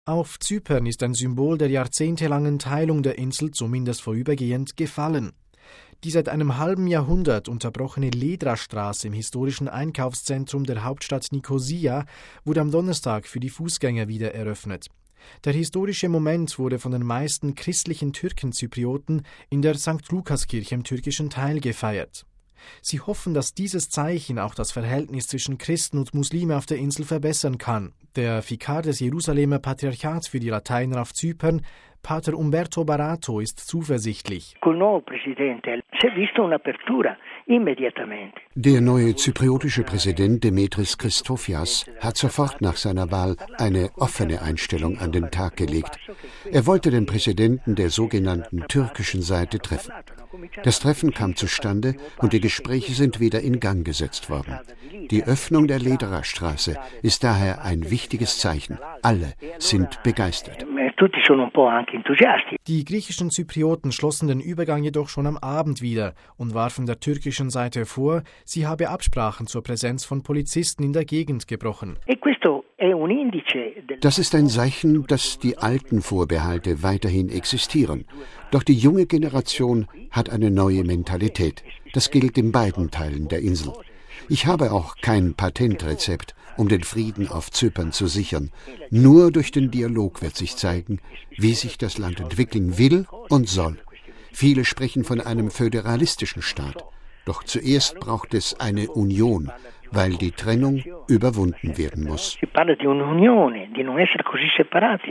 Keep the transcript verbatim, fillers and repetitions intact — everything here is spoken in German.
Auf Zypern ist ein Symbol der jahrzehntelangen Teilung der Insel zumindest vorübergehend gefallen. Die seit einem halben Jahrhundert unterbrochene Ledra-Straße im historischen Einkaufszentrum der Hauptstadt Nikosia wurde am Donnerstag für die Fußgänger wieder eröffnet. Der historische Moment wurde von den meisten christlichen Türkenzyprioten in der Sankt Lukaskirche im türkischen Teil gefeiert. Sie hoffen, dass dieses Zeichen auch das Verhältnis zwischen Christen und Muslime auf der Insel verbessern kann. Der Vikar des Jerusalemer Patriarchats für die Lateiner auf Zypern, Pater Umberto Barato, ist zuversichtlich. Der neue zypriotische Präsident Demetris Christofias hat sofort nach seiner Wahl eine offene Einstellung an den Tag gelegt. Er wollte den Präsidenten der sogenannten türkischen Seite treffen. Das Treffen kam zustande und die Gespräche sind wieder in Gang gesetzt worden. Die Öffnung der Ledra-Straße ist daher ein wichtiges Zeichen. Alle sind begeistert. Die griechischen Zyprioten schlossen den Übergang jedoch schon am Abend wieder und warfen der türkischen Seite vor, sie habe Absprachen zur Präsenz von Polizisten in der Gegend gebrochen. Das ist ein Zeichen, dass die alten Vorbehalte weiterhin existieren. Doch die junge Generation hat eine neue Mentalität. Das gilt in beiden Teilen der Insel. Ich habe auch kein Patentrezept, um den Frieden auf Zypern zu sichern. Nur durch den Dialog wird sich zeigen, wie sich das Land entwickeln will und soll. Viele sprechen von einem föderalistischen Staat. Doch zuerst braucht es eine Union, weil die Trennung überwunden werden muss.